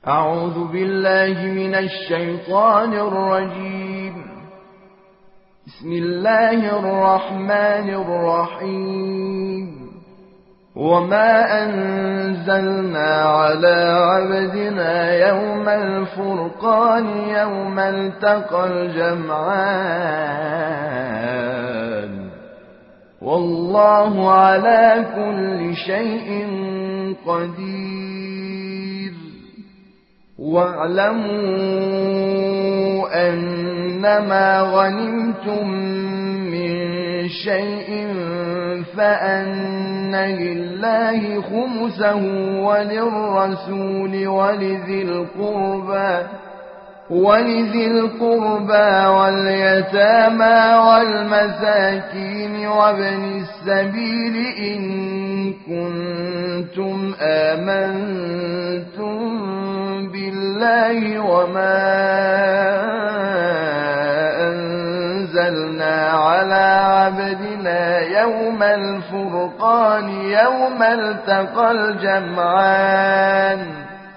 أعوذ بالله من الشيطان الرجيم. بسم الله الرحمن الرحيم. وما أنزلنا على عبدنا يوم الفرقان يوم التقى الجمعان والله على كل شيء قدير. واعلموا أنما غنمتم من شيء فأن لله خمسه وللرسول ولذي القربى واليتامى والمساكين وابن السبيل إن كنتم آمنتم بالله وما أنزلنا على عبدنا يوم الفرقان يوم التقى الجمعان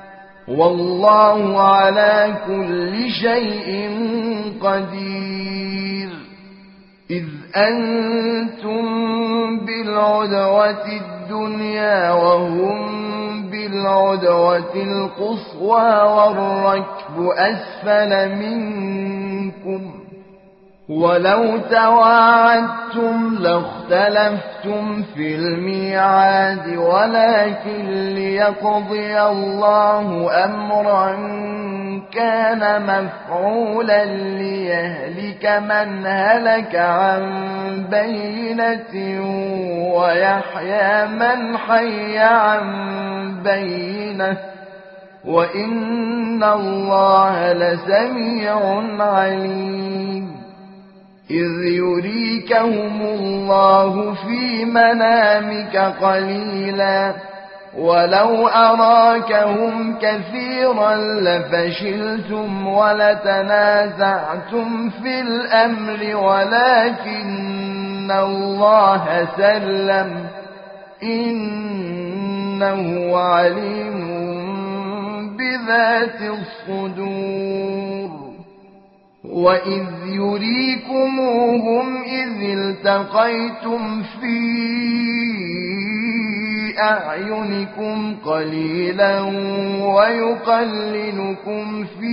والله على كل شيء قدير. إذ أنتم بالعدوة الدنيا وهم بالعدوة القصوى والركب أسفل منكم ولو تواعدتم لاختلفتم في الميعاد ولكن ليقضي الله أمرا كان مفعولا ليهلك من هلك عن بينة ويحيى من حي عن بينة وإن الله لسميع عليم. إذ يريكهم الله في منامك قليلا ولو أراكهم كثيرا لفشلتم ولتنازعتم في الأمر ولكن الله سلم إنه عليم بذات الصدور. وإذ يريكموهم إذ التقيتم في أعينكم قليلا ويقللكم في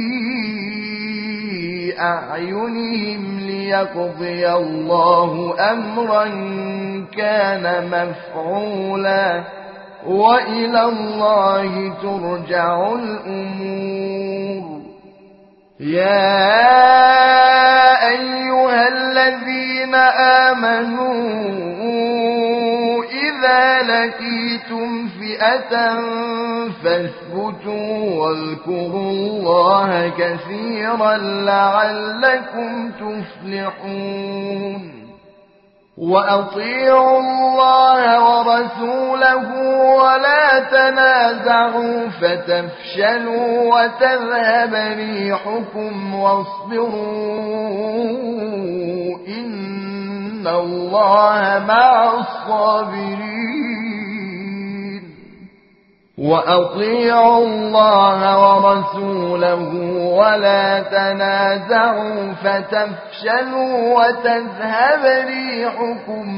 أعينهم ليقضي الله أمرا كان مفعولا وإلى الله ترجع الأمور. يا أيها الذين آمنوا إذا لقيتم فئة فاثبتوا واذكروا الله كثيرا لعلكم تفلحون. وأطيعوا الله ورسوله ولا تنازعوا فتفشلوا وتذهب ريحكم واصبروا إن الله مع الصابرين. وأطيعوا الله ورسوله ولا تنازعوا فتفشلوا وتذهب ريحكم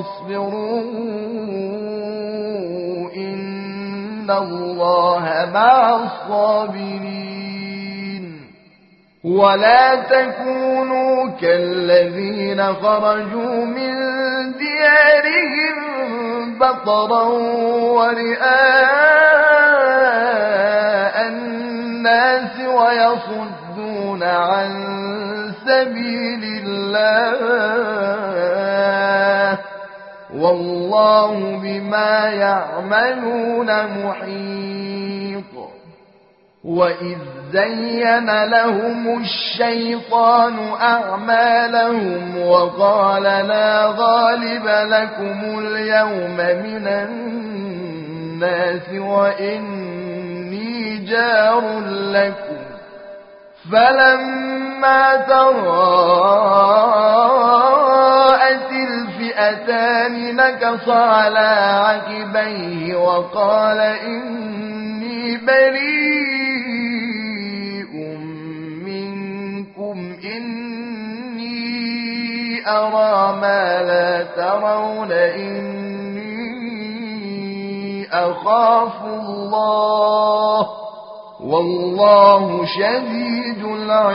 واصبروا إن الله مع الصابرين. ولا تكونوا كالذين خرجوا من ديارهم بطرا ورئاء الناس ويصدون عن سبيل الله والله بما يعملون محيط. وإذ زين لهم الشيطان أعمالهم وقال لا غالب لكم اليوم من الناس وإني جار لكم فلما تراءت الفئتان نكص على عقبيه وقال إني بريء أرى ما لا ترون إني أخاف الله والله شديد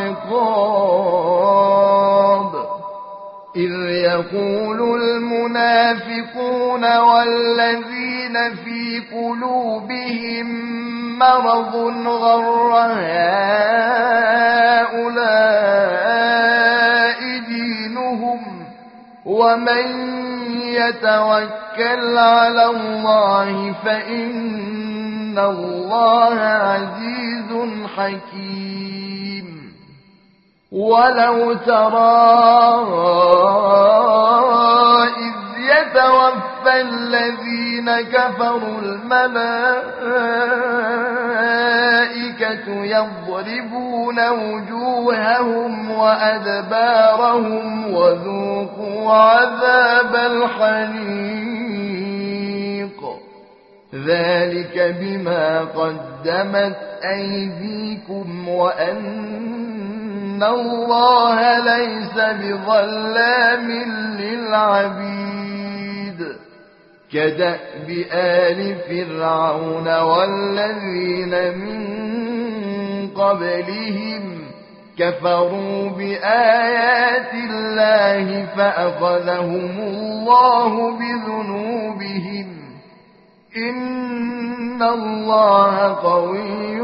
العقاب إذ يقول المنافقون والذين في قلوبهم مرض غر هؤلاء دينهم ومن يتوكل على الله فإن الله عزيز حكيم ولو ترى إذ يتوفى الذين كفروا الملائكة يضربون وجوههم وأدبارهم وذوقوا عذاب الحريق ذلك بما قدمت أيديكم وأن الله ليس بظلام للعبيد كدأب آل فرعون والذين من قبلهم كفروا بآيات الله فأخذهم الله بذنوبهم إن الله قوي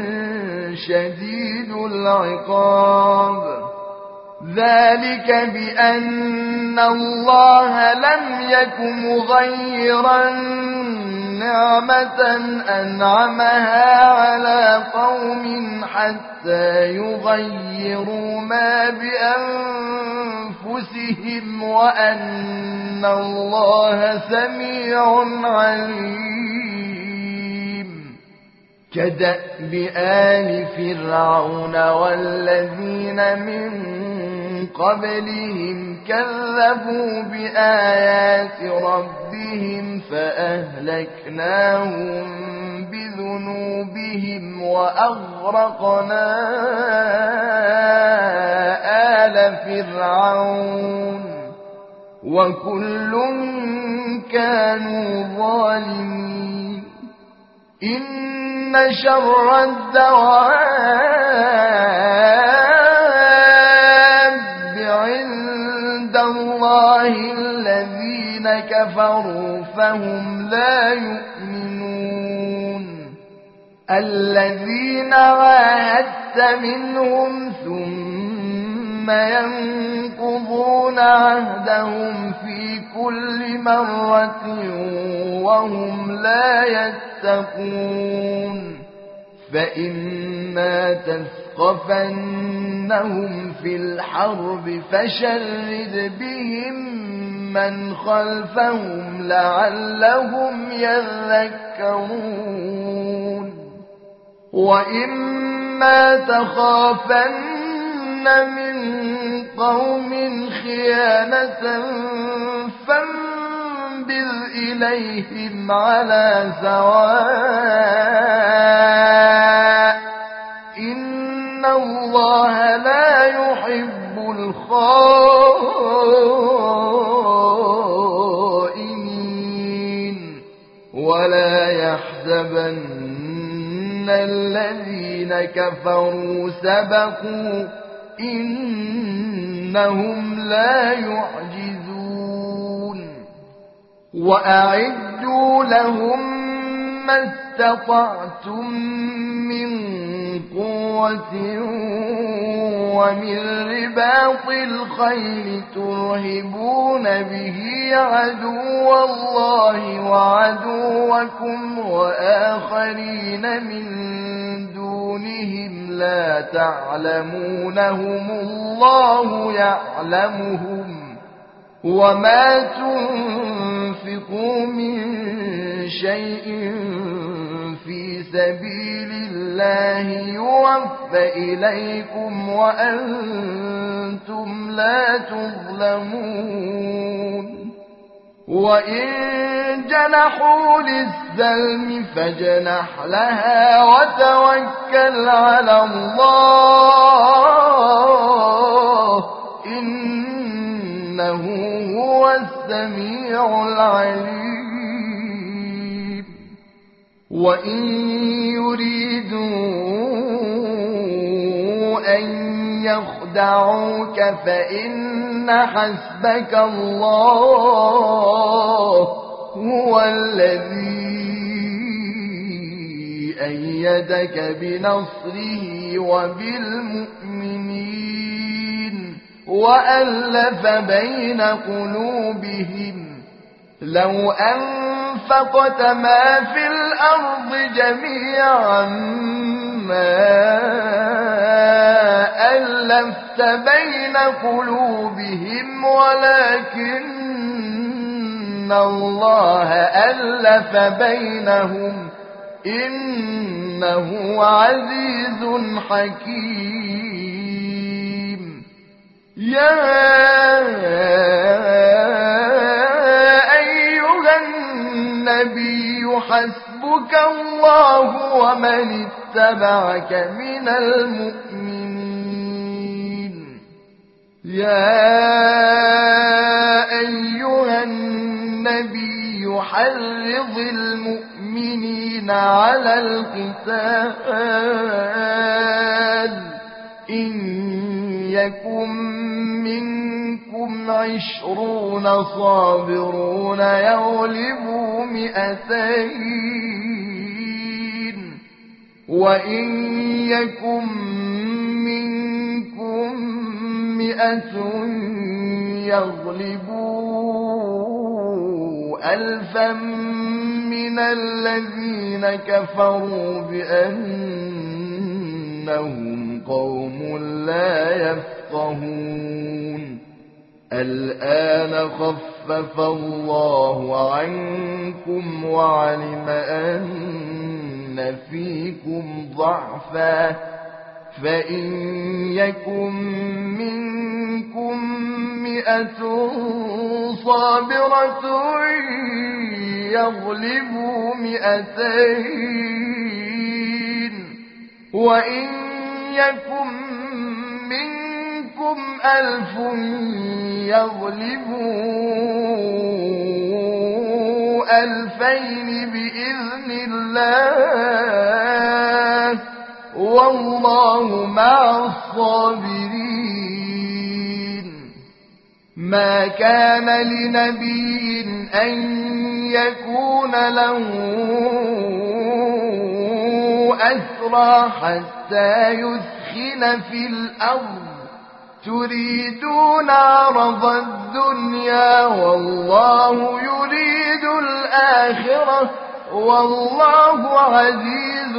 شديد العقاب ذلك بأن الله لم يك مغيرا نعمة أنعمها على قوم حتى يغيروا ما بأنفسهم وأن الله سميع عليم كدأب آل فرعون والذين من قبلهم كذبوا بآيات ربهم فأهلكناهم بذنوبهم وأغرقنا آل فرعون وكل كانوا ظالمين إن شر الدواب عند الله الذين كفروا فهم لا يؤمنون الذين عاهدت منهم ثم ينقضون عهدهم في كل مرة وهم لا يتقون فإما تثقفنهم في الحرب فشرد بهم من خلفهم لعلهم يذكرون وإما تخافن من قوم خيانة فانبذ إليهم على سواء إن الله لا يحب الخائنين ولا يحسبن الذين كفروا سبقوا إنهم لا يعجزون وأعدوا لهم ما استطعتم من قوة ومن رباط الخيل ترهبون به عدو الله وعدوكم وآخرين من دونهم لا تعلمونهم الله يعلمهم وما تنفقوا من شيء في سبيل الله يوفى إليكم وأنتم لا تظلمون وإن جنحوا للسلم فاجنح لها وتوكل على الله إن السميع العليم. وإن يريدوا أن يخدعوك فإن حسبك الله هو الذي أيدك بنصره وبالمؤمنين وألف بين قلوبهم لو أنفقت ما في الأرض جميعا ما ألفت بين قلوبهم ولكن الله ألف بينهم إنه عزيز حكيم. يا أيها النبي حسبك الله ومن اتبعك من المؤمنين. يا أيها النبي حرض المؤمنين على القتال إن يكن منكم 20 صابرون يغلبوا 200 وإن يكن منكم 100 يغلبوا 1000 من الذين كفروا بأنهم قوم لا يفقهون. الآن خفف الله عنكم وعلم أن فيكم ضعفا فإن يكن منكم 100 صابرة يغلبوا 200 وإن يكن منكم 1000 يغلبوا 2000 بإذن الله والله مع الصابرين. ما كان لنبي أن يكون له أسرى حتى يثخن في الأرض تريدون عرض الدنيا والله يريد الآخرة والله عزيز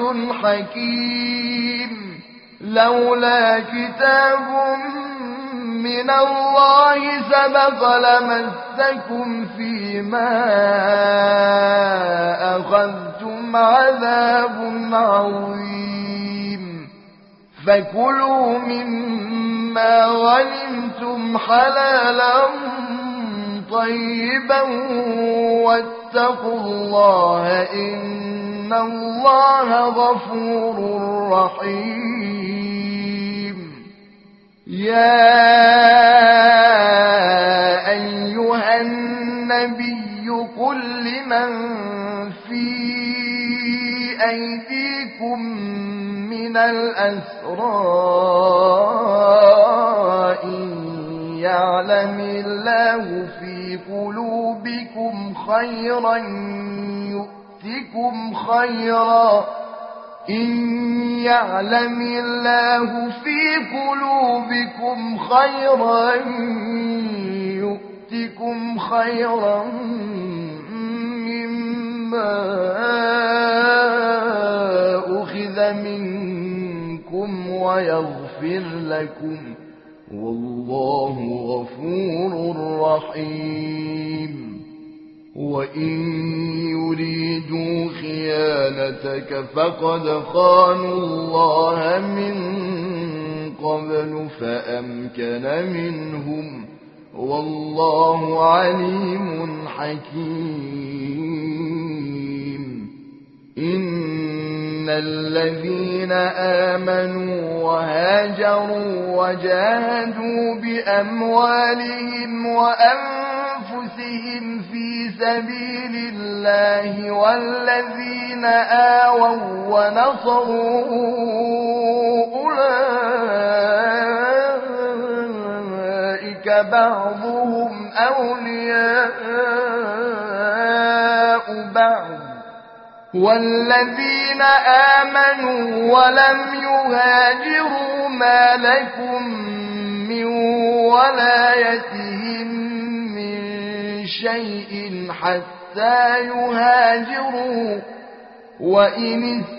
حكيم. لولا كتاب من الله سبق لمسكم فيما أخذتم عذاب عظيم. فكلوا مما غنمتم حلالا طيبا واتقوا الله إن الله غفور رحيم. يا أيها النبي قل لمن في أيديكم من الأسرى إن يعلم الله في قلوبكم خيرا يؤتكم خيرا إن يعلم الله في قلوبكم خيرا يؤتكم خيرا مما أخذ منكم ويغفر لكم والله غفور رحيم. وإن يريدوا خيانتك فقد خانوا الله من قبل فأمكن منهم والله عليم حكيم. إن الذين آمنوا وهاجروا وجاهدوا بأموالهم وأنفسهم بهم في سبيل الله والذين آووا ونصروا أولئك بعضهم أولياء بعض والذين آمنوا ولم يهاجروا ما لكم من ولايتهم من شيء حتى يهاجروا وإن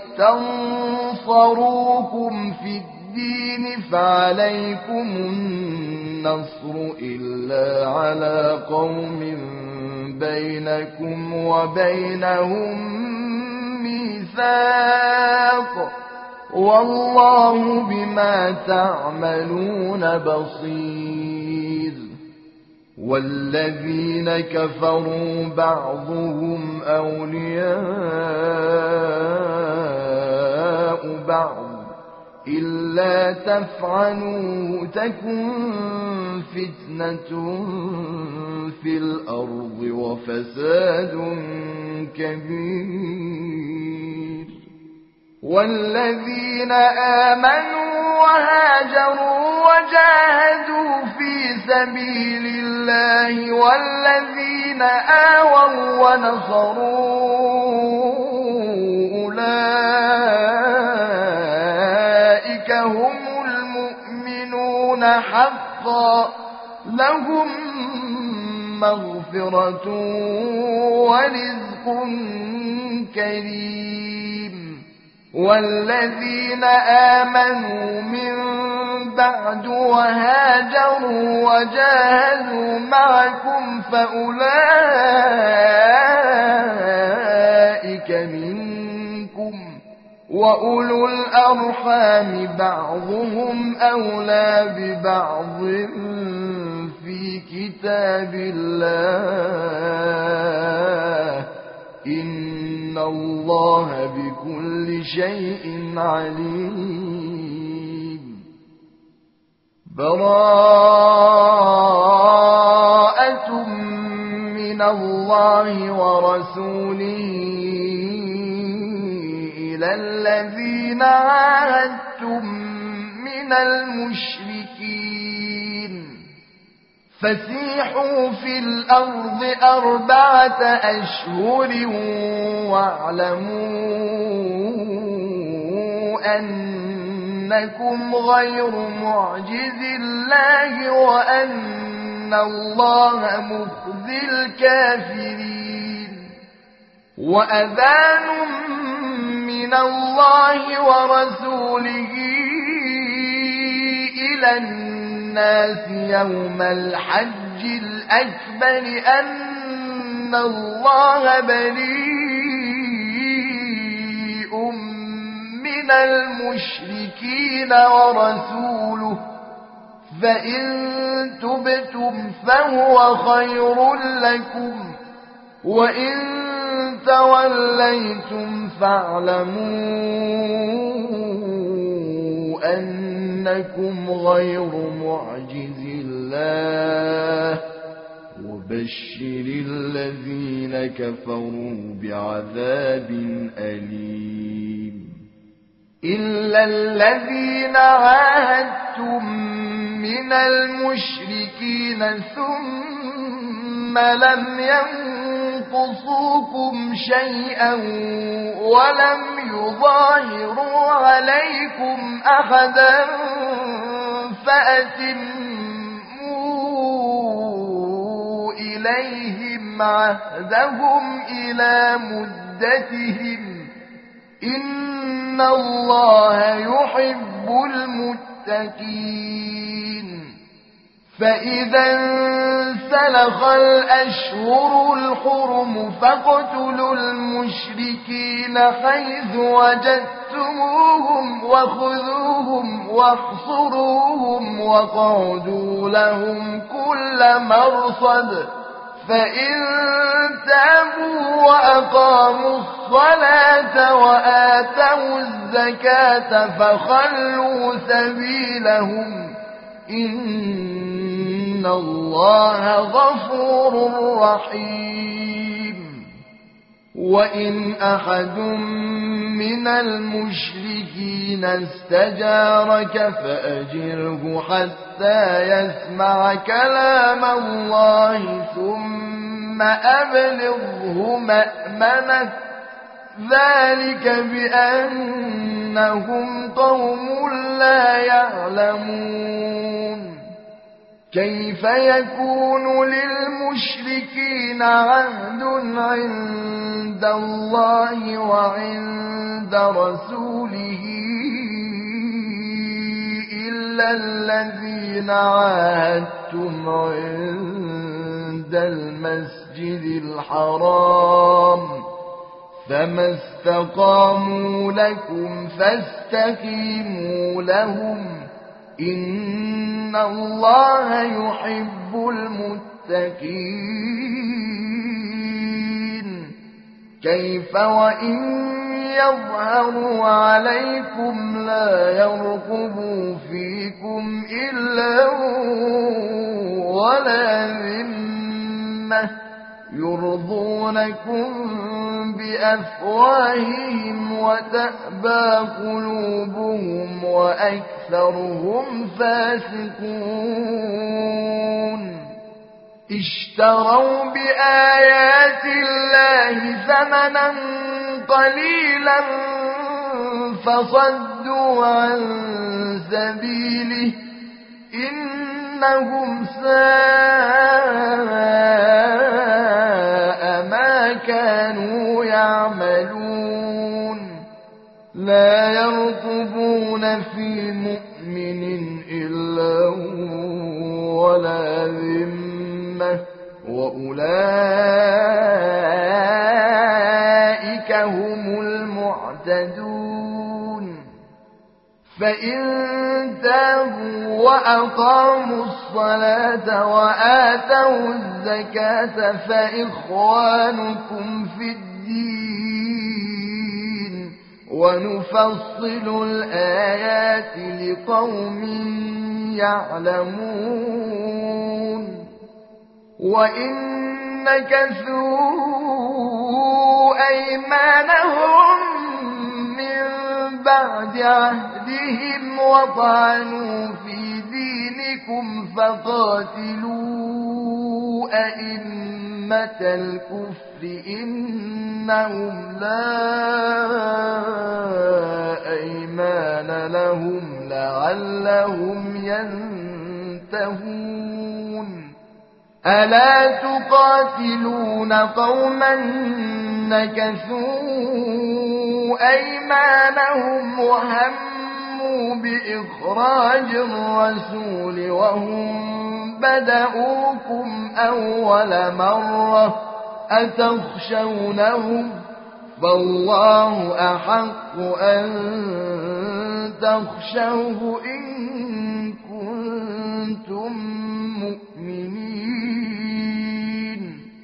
استنصروكم في الدين فعليكم النصر إلا على قوم بينكم وبينهم ميثاق والله بما تعملون بصير والذين كفروا بعضهم أولياء بعض إلا تفعلوا تكن فتنة في الأرض وفساد كبير والذين آمنوا وهاجروا وجاهدوا في سبيل الله والذين آووا ونصروا أولئك هم المؤمنون حقا لهم مغفرة ورزق كريم والذين آمنوا من بعد وهاجروا وجاهدوا معكم فأولئك منكم وأولو الأرحام بعضهم أولى ببعض في كتاب الله إن الله بكل شيء عليم براءة من الله ورسوله إلى الذين عاهدتم من المشركين فسيحوا في الأرض 4 أشهر واعلموا أنكم غير معجز الله وأن الله مخزي الكافرين وأذان من الله ورسوله إلى الناس يوم الحج الأكبر أن الله بريء من المشركين ورسوله فإن تبتم فهو خير لكم وإن توليتم فاعلموا أنكم غير معجز الله وبشر الذين كفروا بعذاب أليم إلا الذين عاهدتم من المشركين ثم لم ينقصوكم شيئا ولم يظاهروا عليكم أحدا فأتموا إليهم عهدهم إلى مدتهم إن الله يحب المتقين فإذا انسلخ الأشهر الحرم فاقتلوا المشركين حيث وجدتموهم وخذوهم واحصروهم وقعدوا لهم كل مرصد فإن تابوا وأقاموا الصلاة وآتوا الزكاة فخلوا سبيلهم إن الله غفور رحيم وإن أحد من المشركين استجارك فأجره حتى يسمع كلام الله ثم أبلغه مأمنه ذلك بأنهم قوم لا يعلمون كيف يكون للمشركين عهد عند الله وعند رسوله إلا الذين عاهدتم عند المسجد الحرام فما استقاموا لكم فاستقيموا لهم إن الله يحب المتقين كيف وإن يظهروا عليكم لا يرقبوا فيكم إلا ولا ذمة يرضونكم بأفواههم وتأبى قلوبهم وأكثرهم فاسقون اشتروا بآيات الله ثمنا قليلا فصدوا عن سبيله إنهم ساء ما كانوا يعملون لا يرقبون في مؤمن إلا ولا ذمة وأولئك هم المعتدون فإن تابوا وأقاموا الصلاة وآتوا الزكاة فإخوانكم في الدين ونفصل الآيات لقوم يعلمون وإن نكثوا أيمانهم من بعد عهدهم وطعنوا في دينكم فقاتلوا أئمة الكفر إنهم لا أيمان لهم لعلهم ينتهون ألا تقاتلون قوما نكثوا أيمانهم وهموا بإخراج الرسول وهم بدأوكم أول مرة أتخشونهم فالله أحق أن تخشوه إن كنتم مؤمنين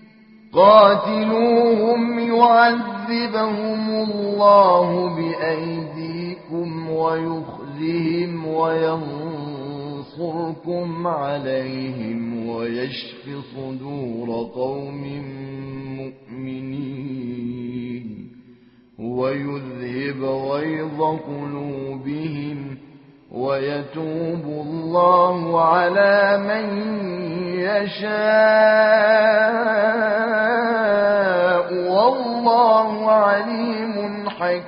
قاتلوهم يعذبهم الله بأيديكم ويخزهم وينصركم عليهم ويشف صدور قوم مؤمنين ويذهب غيظ قلوبهم ويتوب الله على من يشاء والله عليم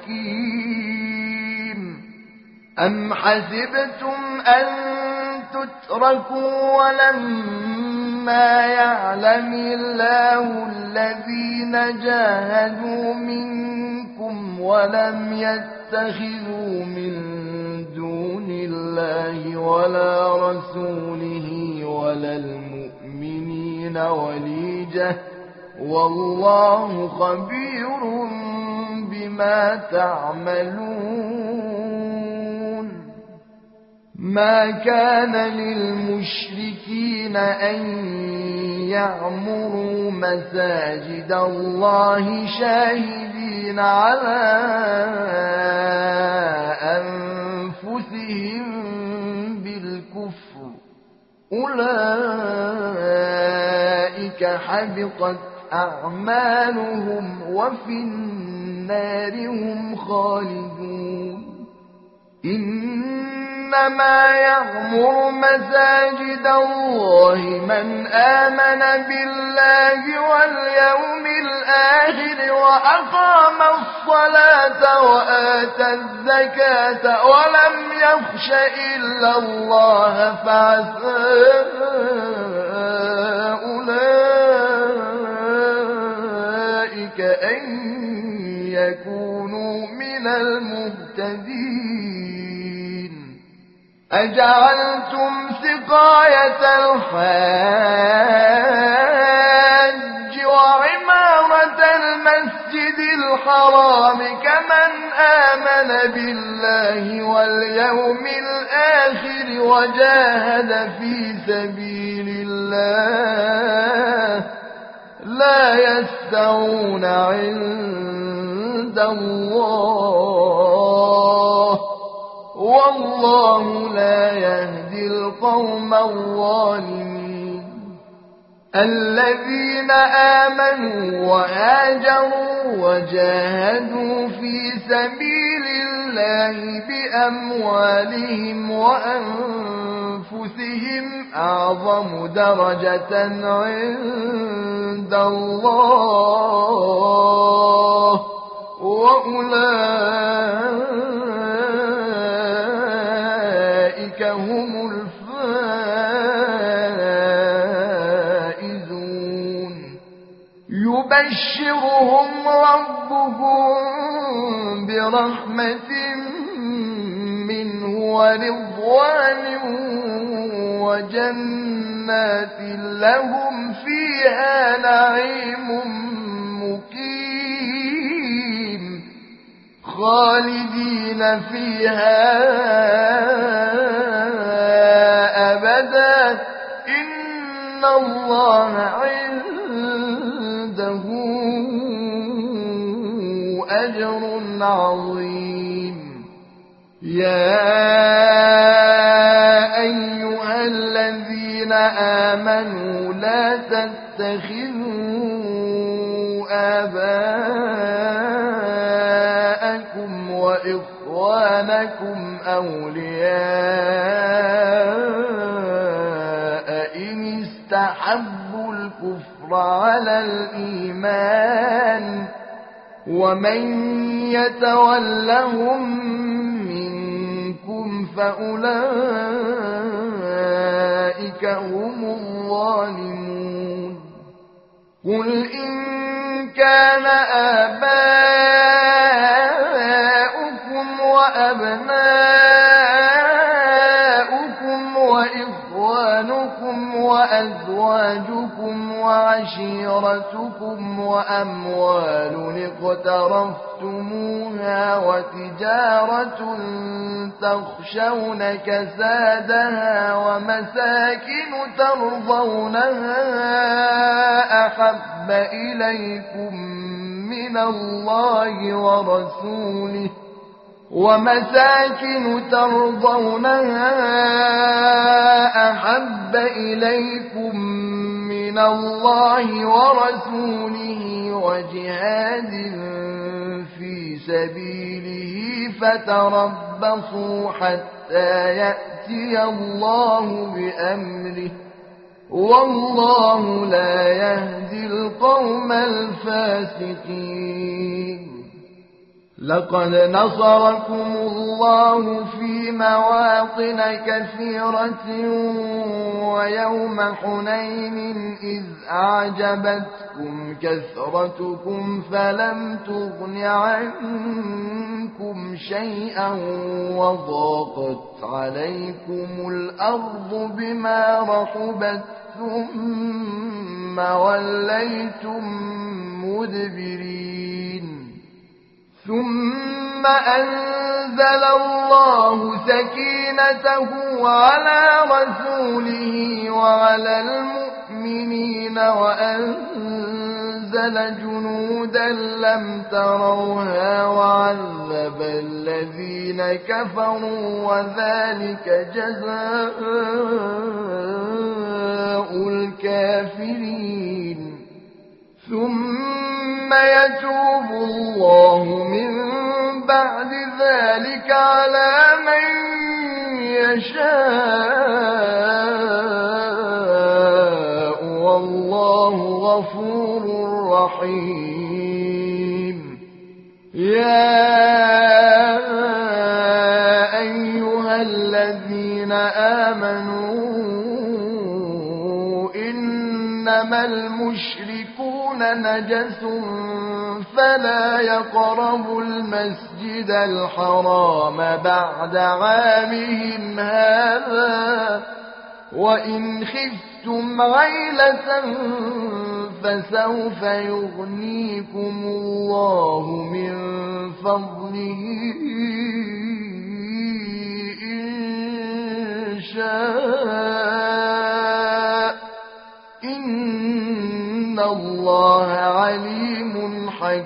حكيم أم حسبتم أن تتركوا ولما يعلم الله الذين جاهدوا منكم ولم يتخذوا من دون الله ولا رسوله ولا المؤمنين وليجة والله خبير بما تعملون ما كان للمشركين أن يعمروا مساجد الله شاهدين على أنفسهم الكفر أولئك حبطت أعمالهم وفي النار هم خالدون. إنما يعمر مساجد الله من آمن بالله واليوم الآخر وأقام الصلاة وآتى الزكاة ولم يخش إلا الله فعسى أولئك أن يكونوا من المهتدين. أجعلتم سقاية الحاج وعمارة المسجد الحرام كمن آمن بالله واليوم الآخر وجاهد في سبيل الله لا يستوون عند الله والله لا يهدي القوم الظالمين. الذين آمنوا وهاجروا وجاهدوا في سبيل الله بأموالهم وأنفسهم أعظم درجة عند الله وأولئك هم الفائزون. يبشرهم ربهم برحمة منه ورضوان وجنات لهم فيها نعيم مقيم خالدين فيها أبدا إن الله عنده أجر عظيم. يا أيها الذين آمنوا لا تتخذوا آباءكم وإخوانكم أولياء إن استحبوا الكفر على الإيمان ومن يتولهم منكم فأولئك هم الظالمون. قل إن كان آباؤكم وأبناؤكم وإخوانكم وأزواجكم وعشيرتكم وأموال اقترفتموها وتجارة تخشون كسادها ومساكن ترضونها أحب إليكم من الله ورسوله ومساكن ترضونها أحب إليكم من الله ورسوله وجهاد في سبيله فتربصوا حتى يأتي الله بأمره والله لا يهدي القوم الفاسقين. لقد نصركم الله في مواطن كثيرة ويوم حنين إذ أعجبتكم كثرتكم فلم تغن عنكم شيئا وضاقت عليكم الأرض بما رحبت ثم وليتم مدبرين. ثم أنزل الله سكينته على رسوله وعلى المؤمنين وأنزل أنزل جنودا لم تروها وعذب الذين كفروا وذلك جزاء الكافرين ثم يتوب الله من بعد ذلك على من يشاء والله غفور رحيم يا أيها الذين آمنوا إنما المشركون نجس فلا يقربوا المسجد الحرام بعد عامهم هذا وإن خفتم عيلة فسوف يغنيكم الله من فضله إن شاء إن الله عليم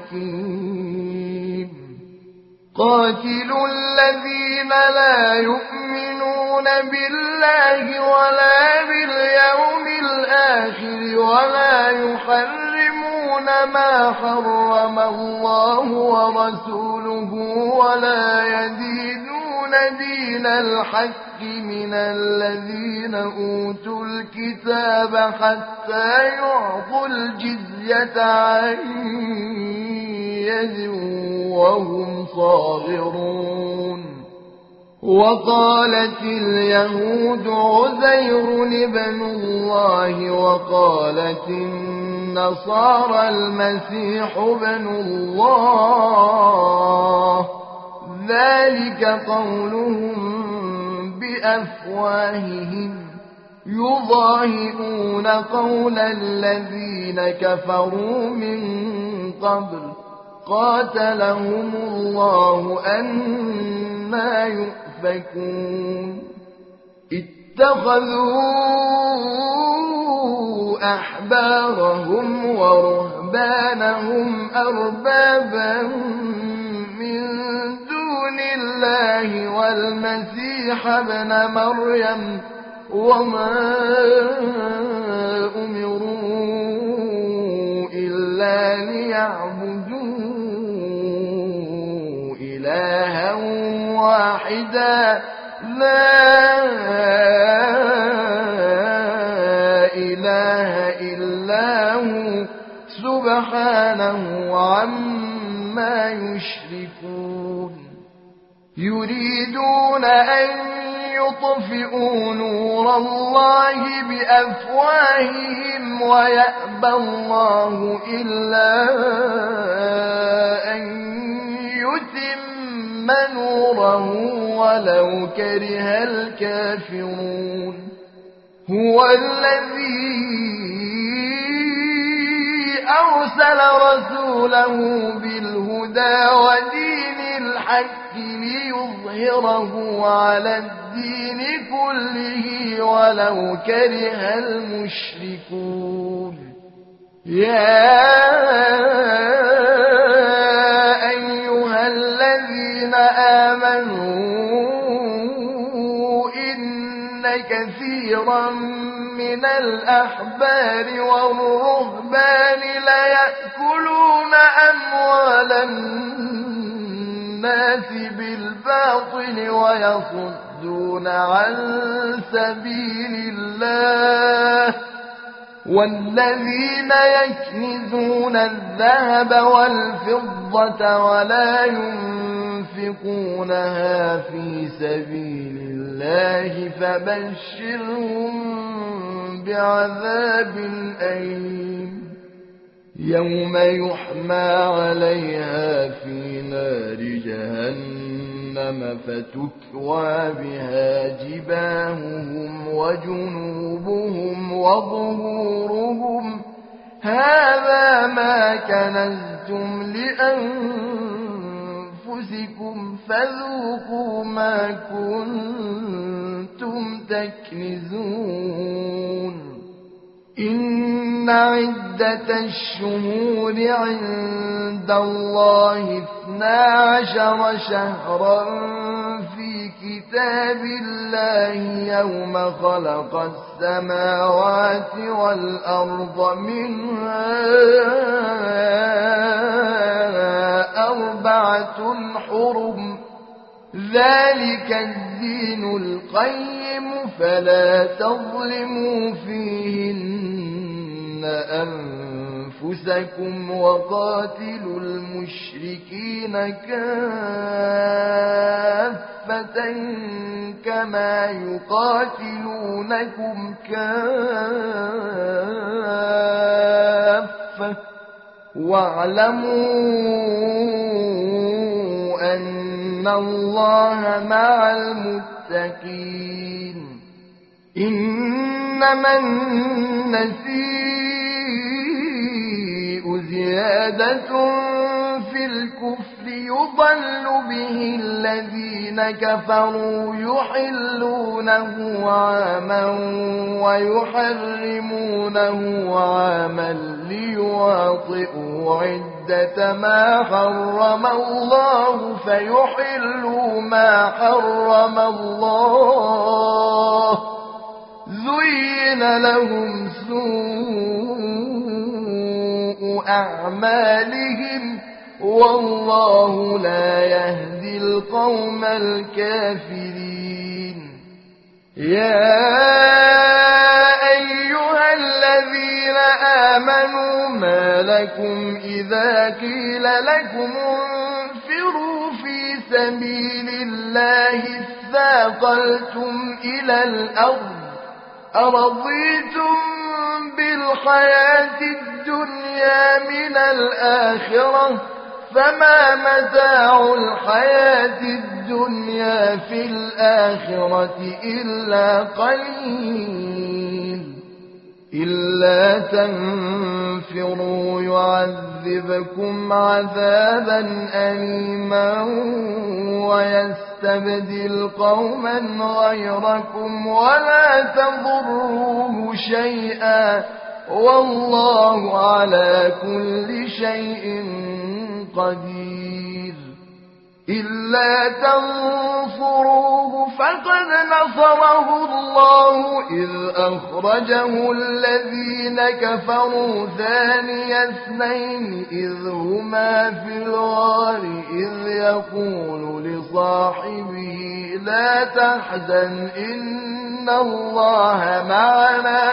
حكيم قاتلوا الذين لا يؤمنون بالله ولا باليوم الآخر ولا يحرمون ما حرم الله ورسوله ولا يدينون دين الحق من الذين أوتوا الكتاب حتى يعطوا الجزية عن يد وهم صاغرون وقالت اليهود عزير ابن الله وقالت النصارى المسيح ابن الله ذلك قولهم بأفواههم يضاهئون قول الذين كفروا من قبل قاتلهم الله أنى يؤفكون اتخذوا أحبارهم ورهبانهم أربابا من دون الله والمسيح ابن مريم وما أمروا إلا ليعبدوا إلها واحدا لا إله إلا هو سبحانه عما يشركون يريدون أن يطفئوا نور الله بأفواههم ويأبى الله إلا أن يتم نوره ولو كره الكافرون هو الذي أرسل رسوله بالهدى ودين الحق ليظهره على الدين كله ولو كره المشركون يا أيها الذين آمنوا إن كثيرا من الأحبار والرهبان ليأكلون أموال الناس بالباطل ويصدون عن سبيل الله والذين يكنزون الذهب والفضة ولا ينفقونها في سبيل الله فبشرهم بعذاب أليم يوم يحمى عليها في نار جهنم فتكوى بها جباههم وجنوبهم وظهورهم هذا ما كنزتم لأنفسكم فذوقوا ما كنتم تكنزون إن إن عدة الشهور عند الله 12 شهرا في كتاب الله يوم خلق السماوات والأرض منها 4 حرم ذلك الدين القيم فلا تظلموا فيهن أنفسكم وقاتلوا المشركين كافة كما يقاتلونكم كافة واعلموا أن الله مع المتقين إنما النسيء زيادة في الكفر يضل به الذين كفروا يحلونه عاما ويحرمونه عاما ليواطئوا عدة ما حرم الله فيحلوا ما حرم الله زين لهم سوء أعمالهم والله لا يهدي القوم الكافرين يا أيها الذين آمنوا ما لكم إذا قيل لكم انفروا في سبيل الله اثاقلتم إلى الأرض أرضيتم بالحياة الدنيا من الآخرة فما متاع الحياة الدنيا في الآخرة إلا قليل إلا تنفروا يعذبكم عذابا أليما ويستبدل قوما غيركم ولا تضروه شيئا والله على كل شيء قدير إلا تنصروه فقد نصره الله إذ أخرجه الذين كفروا ثاني اثنين إذ هما في الغار إذ يقول لصاحبه لا تحزن إن الله معنا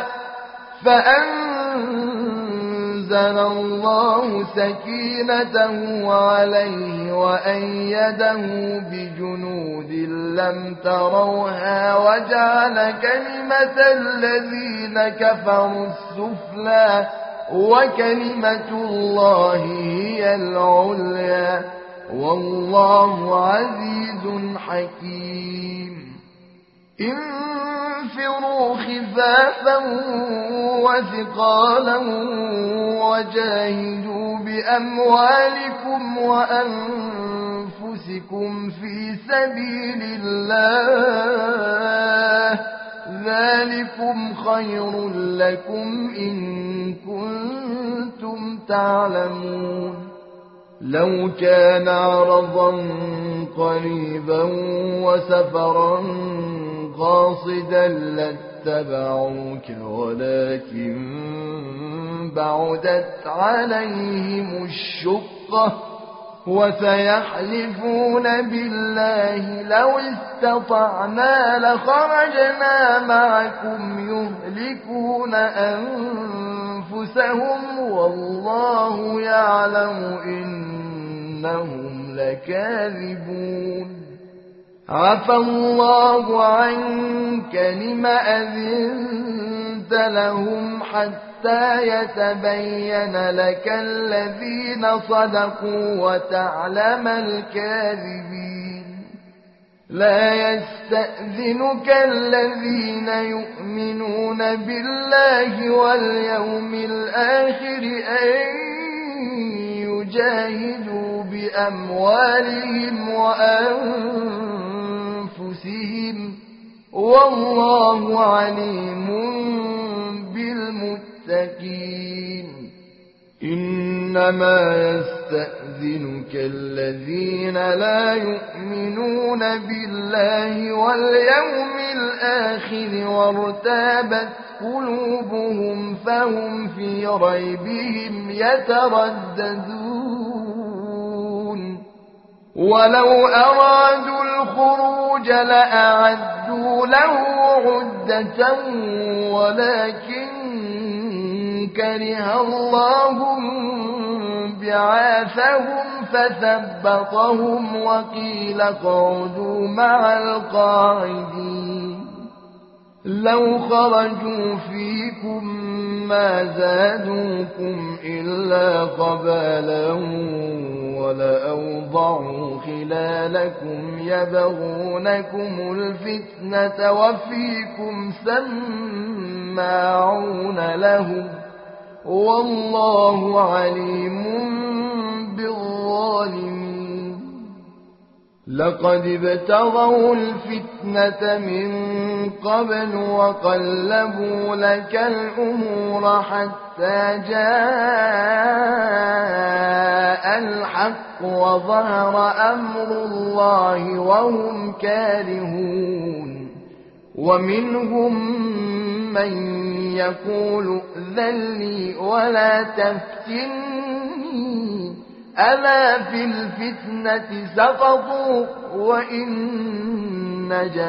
فأنزل الله سكينته عليه وأيده بجنود لم تروها وجعل كلمة الذين كفروا السفلى وكلمة الله هي العليا والله عزيز حكيم انفروا خفافا وثقالا وجاهدوا بأموالكم وأنفسكم في سبيل الله ذلكم خير لكم إن كنتم تعلمون لو كان عرضا قريبا وسفرا قاصدا لاتبعوك ولكن بعدت عليهم الشقة وسيحلفون بالله لو استطعنا لخرجنا معكم يهلكون أنفسهم والله يعلم إنهم لكاذبون عفى الله عنك لم أذنت لهم حتى يتبين لك الذين صدقوا وتعلم الكاذبين لا يستأذنك الذين يؤمنون بالله واليوم الآخر أن يجاهدوا بأموالهم وأنفسهم والله عليم بالمتقين للمتقين إنما يستأذنك الذين لا يؤمنون بالله واليوم الآخر وارتابت قلوبهم فهم في ريبهم يترددون ولو أرادوا الخروج لأعدوا له عدة ولكن كره الله بعاثهم فثبطهم وقيل اقعدوا مع القاعدين لو خرجوا فيكم ما زادوكم إلا خبالا ولأوضعوا خلالكم يبغونكم الفتنة وفيكم سماعون لهم والله عليم بالظالمين لقد ابتغوا الفتنة من قبل وقلبوا لك الأمور حتى جاء الحق وظهر أمر الله وهم كارهون ومنهم من يقول ائذن لي ولا تفتني ألا في الفتنة سقطوا وإن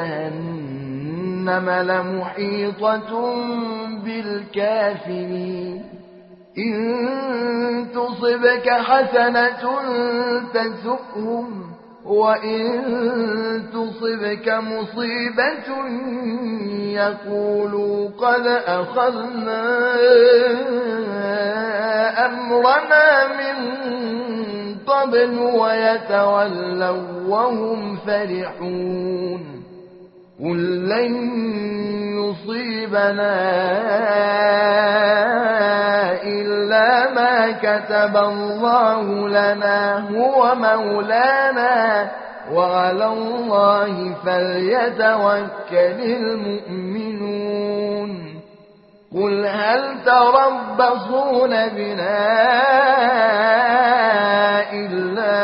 جهنم لمحيطة بالكافرين إن تصبك حسنة تسؤهم وإن تصبك مصيبة يقولوا قد أخذنا أمرنا من قبل ويتولوا وهم فرحون قل لن يصيبنا إلا ما كتب الله لنا هو مولانا وعلى الله فليتوكل المؤمنون قل هل تربصون بنا إلا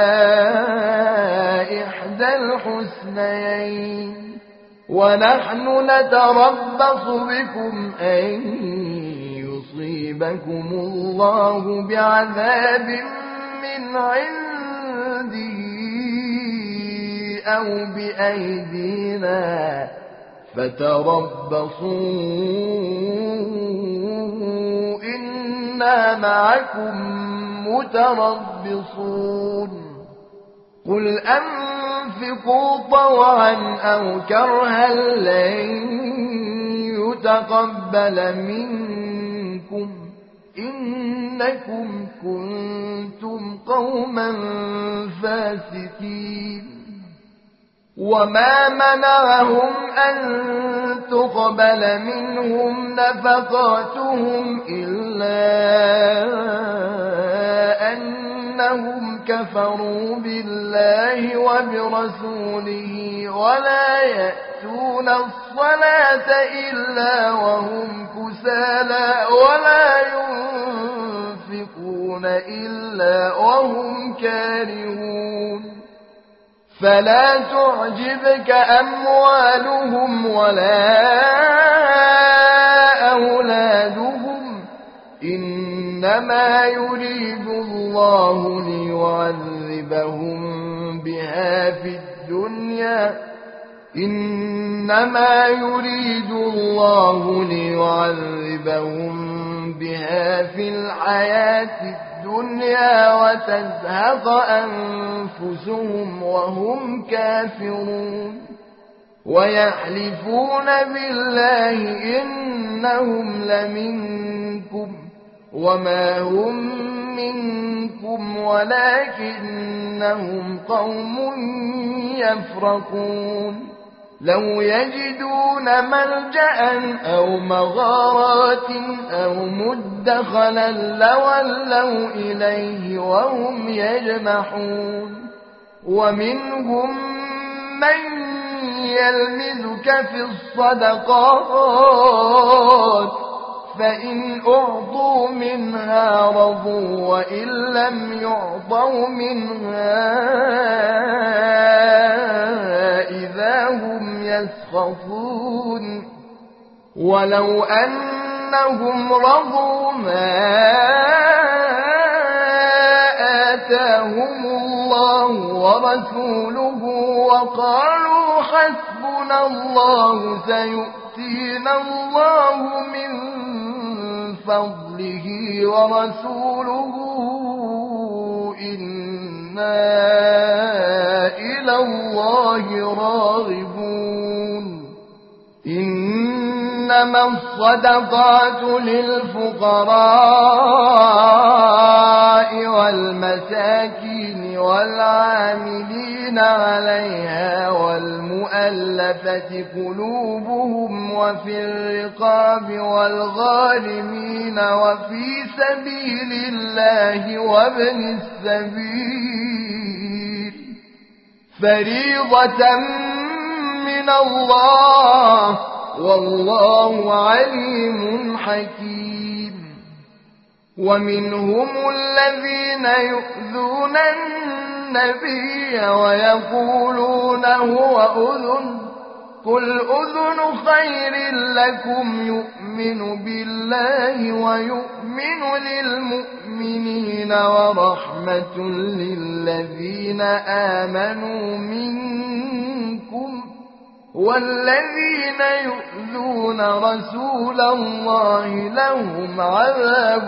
إحدى الحسنيين ونحن نتربص بكم أن يصيبكم الله بعذاب من عنده أو بأيدينا فتربصوا إنا معكم متربصون قل أنفقوا طوعا أو كرها لن يتقبل منكم إنكم كنتم قوما فاسقين وما منعهم أن تقبل منهم نفقاتهم إلا أنهم كفروا بالله وبرسوله ولا يأتون الصلاة إلا وهم كسالى ولا ينفقون إلا وهم كارهون فلا تعجبك أموالهم ولا أولادهم إنما يريد الله ليعذبهم بها في الدنيا إنما يريد الله ليعذبهم بها في الحياة الدنيا وتزهق أنفسهم وهم كافرون ويحلفون بالله إنهم لمنكم وما هم منكم ولكنهم قوم يفرقون لو يجدون ملجأ أو مغارات أو مدخلا لولوا إليه وهم يجمحون ومنهم من يلمزك في الصدقات فإن أعطوا منها رضوا وإن لم يعطوا منها إذا هم يسخطون ولو أنهم رضوا ما آتاهم الله ورسوله وقالوا حسبنا الله سيؤتينا الله من فضله ورسوله إنا إلى الله راغبون إنما الصدقات للفقراء والمساكين والعاملين عليها والمؤلفة قلوبهم وفي الرقاب والغارمين وفي سبيل الله وابن السبيل فريضة من الله والله عليم حكيم ومنهم الذين يؤذون النبي ويقولون هو أذن قل أذن خير لكم يؤمن بالله ويؤمن للمؤمنين ورحمة للذين آمنوا منكم والذين يؤذون رسول الله لهم عذاب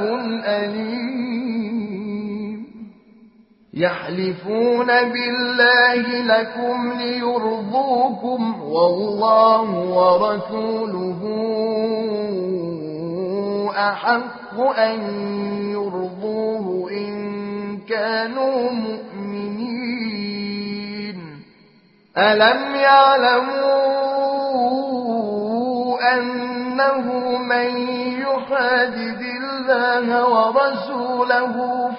أليم يحلفون بالله لكم ليرضوكم والله ورسوله أحق أن يرضوه إن كانوا مؤمنين ألم يعلموا أنه من يحادد الله ورسوله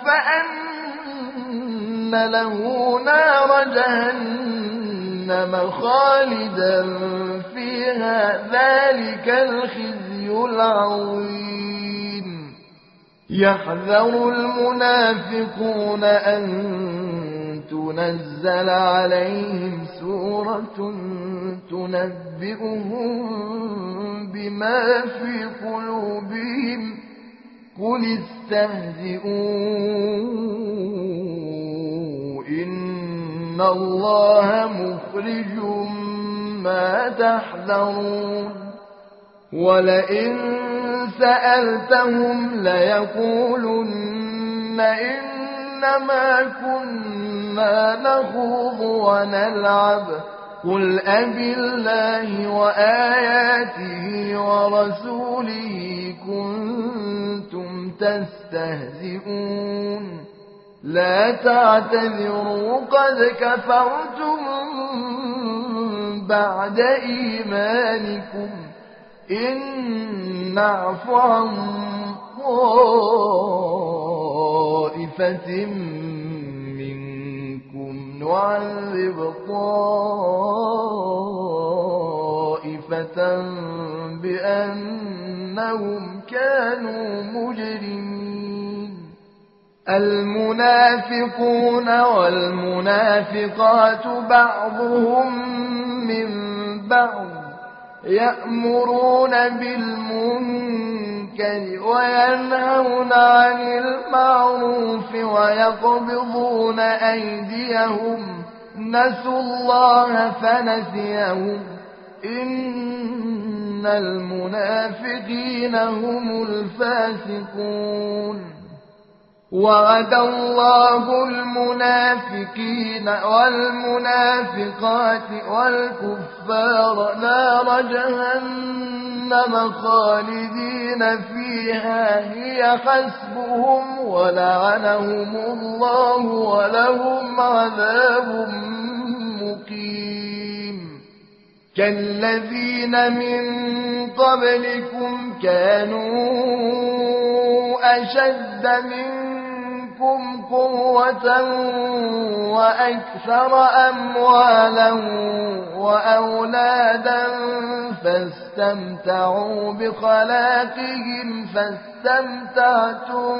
فأن له نار جهنم خالدا فيها ذلك الخزي العظيم يحذر المنافقون أن تنزل عليهم سورة تنبئهم بما في قلوبهم قل استهزئوا إن الله مخرج ما تحذرون ولئن سألتهم ليقولن إنما كنا نخوض ونلعب قل أبالله وآياته ورسوله كنتم تستهزئون لا تعتذروا قد كفرتم بعد إيمانكم إن نعف عن طائفة منكم نعذب طائفة بأنهم كانوا مجرمين المنافقون والمنافقات بعضهم من بعض يأمرون بالمنكر وينهون عن المعروف ويقبضون أيديهم نسوا الله فنسيهم إن المنافقين هم الفاسقون وعد الله المنافقين والمنافقات والكفار نار جهنم خالدين فيها هي حسبهم ولعنهم الله ولهم عذاب مقيم كالذين من قبلكم كانوا أشد منكم قوة وأكثر أموالا وأولادا فاستمتعوا بخلاقهم فاستمتعتم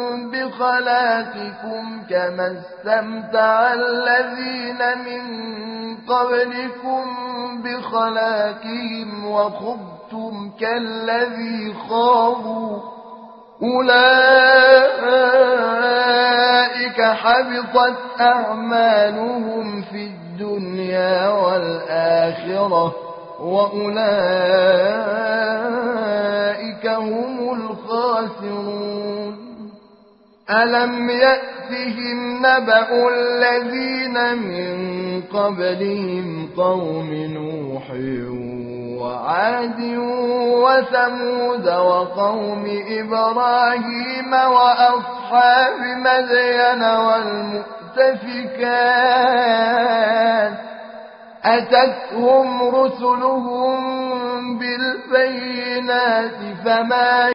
بخلاقكم كما استمتع الذين من قبلكم بخلاقهم وخضتم كالذي خاضوا أولئك حبطت أعمالهم في الدنيا والآخرة وأولئك هم الخاسرون ألم يأتهم نبأ الذين من قبلهم قوم نوح وعاد وثمود وقوم إبراهيم وأصحاب مدين والمؤتفكات أتتهم رسلهم بالبينات فما